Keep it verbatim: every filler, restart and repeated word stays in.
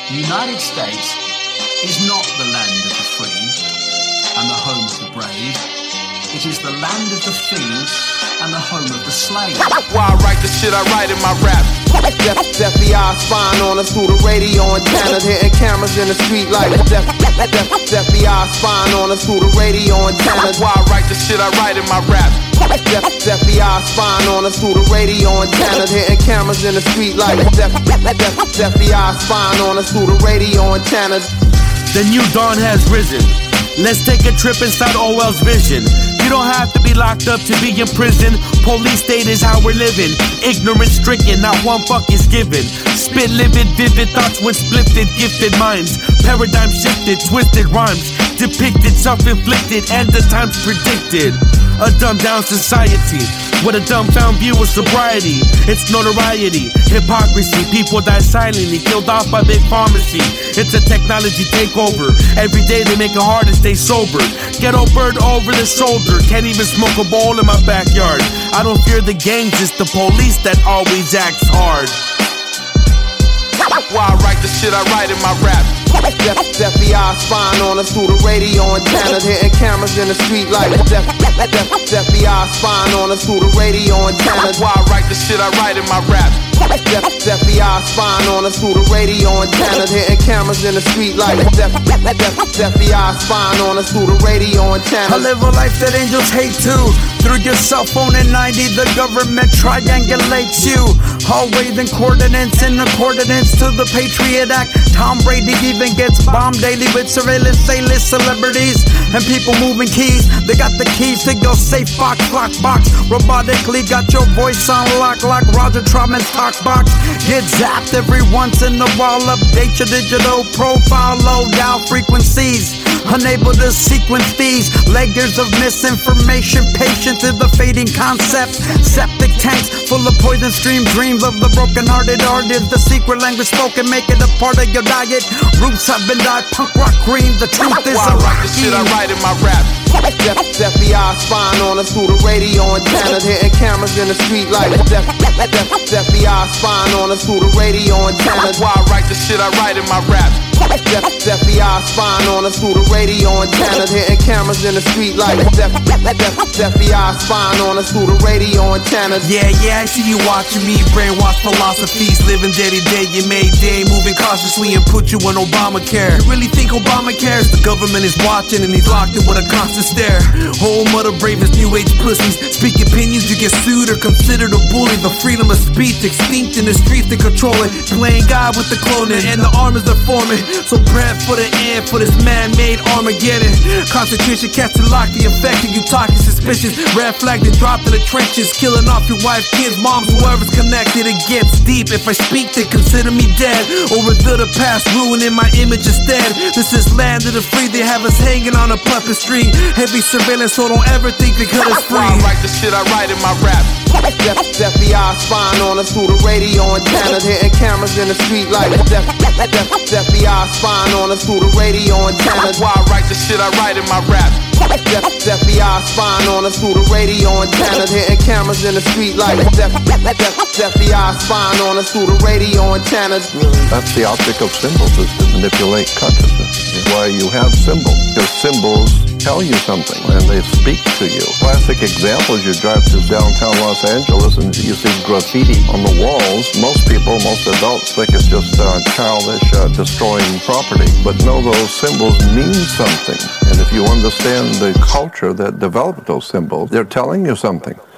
The United States is not the land of the free and the home of the brave. It is the land of the thieves and the home of the slave. Why I write the shit I write in my rap? F B I spying on us through the radio antennas, hitting cameras in the street like F B I spying on us through the radio antennas. Why I write the shit I write in my rap? F B I spying on us through the radio antennas, hitting cameras in the street like F B I spying on us through the radio antennas. The new dawn has risen. Let's take a trip inside Orwell's vision. You don't have to be locked up to be in prison. Police state is how we're living. Ignorance stricken, not one fuck is given. Spit livid, vivid thoughts with splitted, gifted minds. Paradigm shifted, twisted rhymes. Depicted, self-inflicted, and the times predicted. A dumbed down society with a dumbfound view of sobriety. It's notoriety, hypocrisy. People die silently, killed off by big pharmacy. It's a technology takeover. Every day they make it hard to stay sober. Ghetto bird over the shoulder. Can't even smoke a bowl in my backyard. I don't fear the gangs, it's the police that always acts hard. Why I write the shit I write in my rap? F B I spying on us through the radio antennas, hitting cameras in the street like F B I spying on us through the radio antennas. Why I write the shit I write in my rap? F B I spying on us through the radio antennas, hitting cameras in the street like F B I spying on us through the radio antennas. I live a life that angels hate too. Through your cell phone at ninety, the government triangulates you. All waving coordinates in accordance to the Patriot Act. Tom Brady even gets bombed daily with surveillance, A-list celebrities and people moving keys. They got the keys to your safe box, lock box. Robotically got your voice on lock, like Roger Troutman's talk box. Get zapped every once in a while. Update your digital profile, load out frequencies. Unable to sequence these layers of misinformation, patient to the fading concept. Septic tanks full of poison stream dreams of the broken-hearted artist. The secret language spoken, make it a part of your diet. Roots have been dyed, punk rock green. The truth is Why I write the shit I write in my rap? F B I spying on us through the radio antennas, hitting cameras in the street like F B I spying on us through the radio antennas. Why I write the shit I write in my rap? F B I spying on us through the radio antennas, hitting cameras in the street like F B I spying on us through the radio antennas. Yeah, yeah, I see you watching me, brainwash philosophies, living day to day, you made day, moving cautiously and put you on Obamacare. You really think Obama cares? The government is watching and he's locked in with a constant stare. Whole mother bravest new age pussies, speak opinions, you get sued or considered a bully. The freedom of speech extinct in the streets, they control it. Playing God with the cloning and the armors they're forming. So prep for the end for this man-made Armageddon. Concentration camps to lock the infected. You talking suspicious. Red flag they dropped in the trenches, killing off your wife, kids, moms, whoever's connected. It gets deep. If I speak, they consider me dead. Over to the past, ruining my image instead. This is land of the free. They have us hanging on a puppet string. Heavy surveillance, so don't ever think they cut us free. Why I write the shit I write in my rap? F B I spying on us through the radio antennas, hitting cameras in the street like F B I spying on us through the radio antennas. Why I write the shit I write in my rap? F B I spying on us through the radio antennas, hitting cameras in the street like F B I spying on us through the radio antennas. That's the object of symbols, is to manipulate consciousness. It's why you have symbols, because symbols tell you something and they speak to you. Classic example is you drive to downtown Los Angeles and you see graffiti on the walls. Most people, most adults think it's just uh, childish uh, destroying property. But no, those symbols mean something. And if you understand the culture that developed those symbols, they're telling you something.